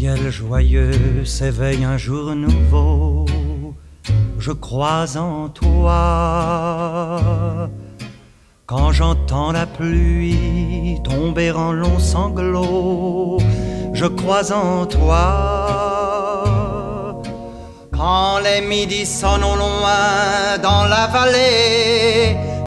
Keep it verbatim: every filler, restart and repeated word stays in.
ciel joyeux s'éveille un jour nouveau, je crois en toi. Quand j'entends la pluie tomber en longs sanglots, je crois en toi. Quand les midis sonnent au loin dans la vallée,